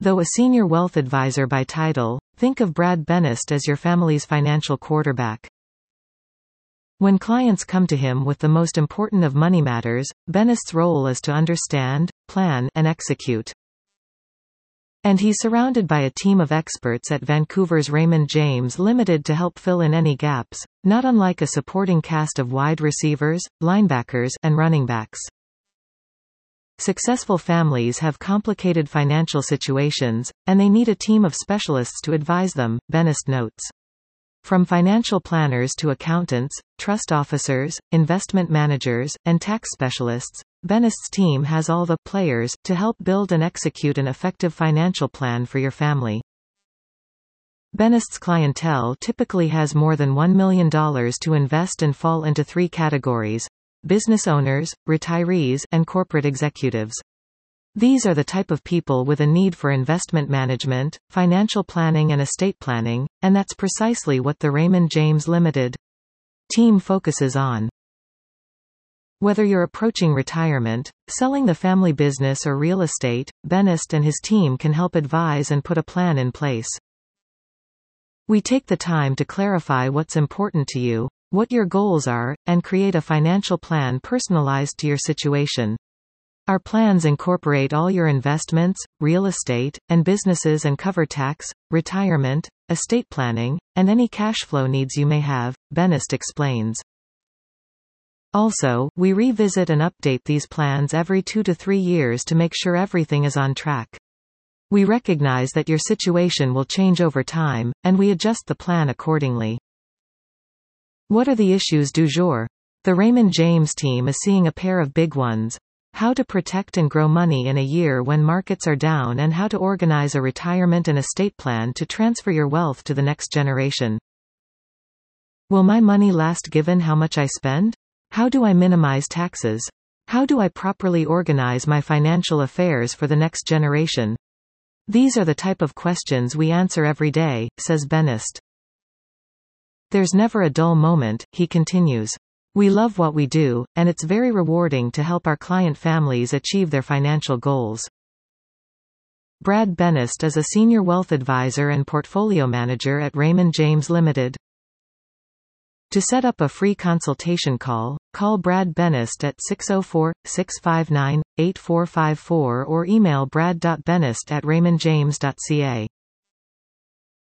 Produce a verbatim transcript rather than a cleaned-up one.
Though a senior wealth advisor by title, think of Brad Benest as your family's financial quarterback. When clients come to him with the most important of money matters, Benest's role is to understand, plan, and execute. And he's surrounded by a team of experts at Vancouver's Raymond James Limited to help fill in any gaps, not unlike a supporting cast of wide receivers, linebackers, and running backs. Successful families have complicated financial situations, and they need a team of specialists to advise them, Benest notes. From financial planners to accountants, trust officers, investment managers, and tax specialists, Benest's team has all the players to help build and execute an effective financial plan for your family. Benest's clientele typically has more than one million dollars to invest and fall into three categories: business owners, retirees, and corporate executives. These are the type of people with a need for investment management, financial planning and estate planning, and that's precisely what the Raymond James Limited team focuses on. Whether you're approaching retirement, selling the family business or real estate, Benest and his team can help advise and put a plan in place. We take the time to clarify what's important to you, what your goals are, and create a financial plan personalized to your situation. Our plans incorporate all your investments, real estate, and businesses and cover tax, retirement, estate planning, and any cash flow needs you may have, Benest explains. Also, we revisit and update these plans every two to three years to make sure everything is on track. We recognize that your situation will change over time, and we adjust the plan accordingly. What are the issues du jour? The Raymond James team is seeing a pair of big ones: how to protect and grow money in a year when markets are down, and how to organize a retirement and estate plan to transfer your wealth to the next generation. Will my money last given how much I spend? How do I minimize taxes? How do I properly organize my financial affairs for the next generation? These are the type of questions we answer every day, says Benest. There's never a dull moment, he continues. We love what we do, and it's very rewarding to help our client families achieve their financial goals. Brad Benest is a senior wealth advisor and portfolio manager at Raymond James Limited. To set up a free consultation call, call Brad Benest at six oh four, six five nine, eight four five four or email brad dot benest at raymond james dot c a.